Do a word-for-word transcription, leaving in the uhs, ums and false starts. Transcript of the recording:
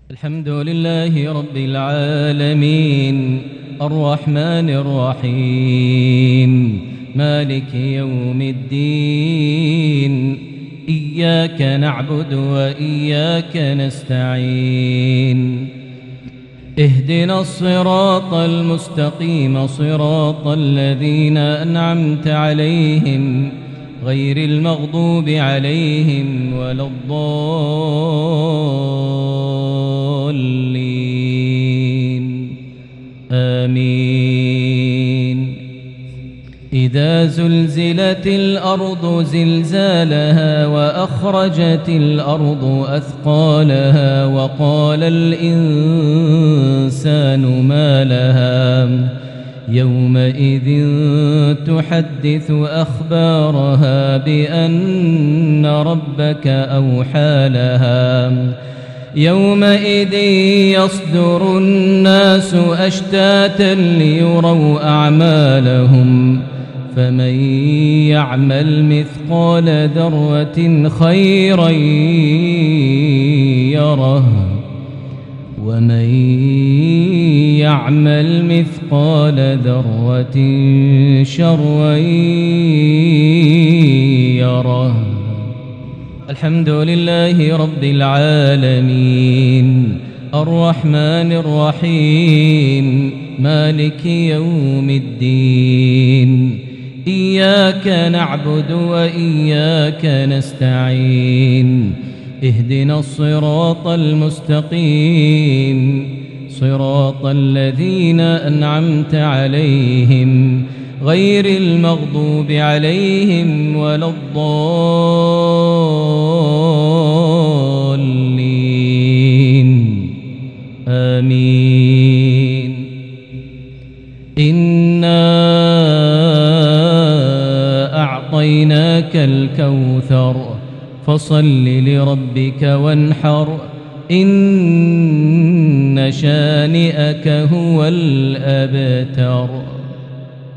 الحمد لله رب العالمين الرحمن الرحيم مالك يوم الدين إياك نعبد وإياك نستعين اهدنا الصراط المستقيم صراط الذين أنعمت عليهم غير المغضوب عليهم ولا الضالين آمين. إذا زلزلت الأرض زلزالها وأخرجت الأرض أثقالها وقال الإنسان ما لها يومئذ تحدث أخبارها بأن ربك أوحى لها يومئذ يصدر الناس أشتاتا ليروا أعمالهم فمن يعمل مثقال ذرة خيرا يره ومن يعمل مثقال ذرة شرا يره. الحمد لله رب العالمين الرحمن الرحيم مالك يوم الدين إياك نعبد وإياك نستعين اهدنا الصراط المستقيم صراط الذين أنعمت عليهم غير المغضوب عليهم ولا الضالين آمين. إنا أعطيناك الكوثر فصل لربك وانحر إن شانئك هو الأبتر.